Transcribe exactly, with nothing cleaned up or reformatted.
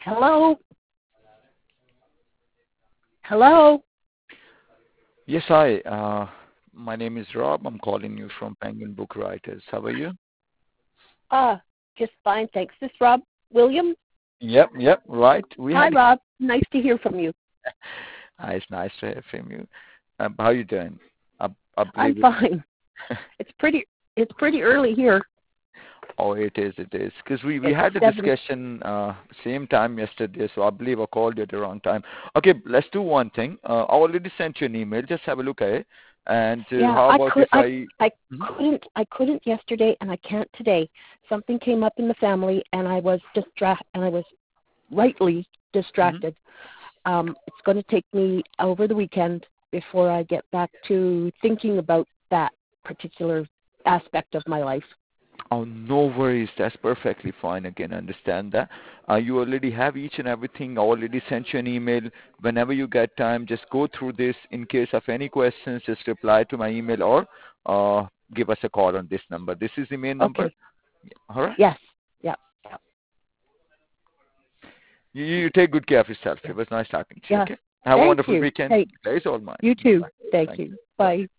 Hello? Hello? Yes, hi. Uh, my name is Rob. I'm calling you from Penguin Book Writers. How are you? Uh, just fine, thanks. This is Rob Williams. Yep, yep, right. We Hi, had Rob. Nice to hear from you. uh, it's nice to hear from you. Um, how you doing? I, I I'm believe it. fine. It's pretty. It's pretty early here. Oh, it is, it is. Because we, we It's had a seven. discussion uh, same time yesterday, so I believe I called you at the wrong time. Okay, let's do one thing. Uh, I already sent you an email. Just have a look at it. And uh, Yeah, how I about could. if I I... I Mhm. couldn't. I couldn't yesterday, and I can't today. Something came up in the family, and I was distra- and I was rightly Mhm. distracted. Um, it's going to take me over the weekend before I get back to thinking about that particular aspect of my life. Oh, no worries. That's perfectly fine. Again, understand that. Uh, you already have each and everything. I already sent you an email. Whenever you get time, just go through this. In case of any questions, just reply to my email or uh, give us a call on this number. This is the main number. Okay. All right? Yes. Yeah. Yeah. You, you take good care of yourself. It was nice talking to you. Yeah. Okay? Have a Thank wonderful you. weekend. Thank Pleasure all mine. you too. Bye-bye. Thank Thank you. you. Bye. Bye.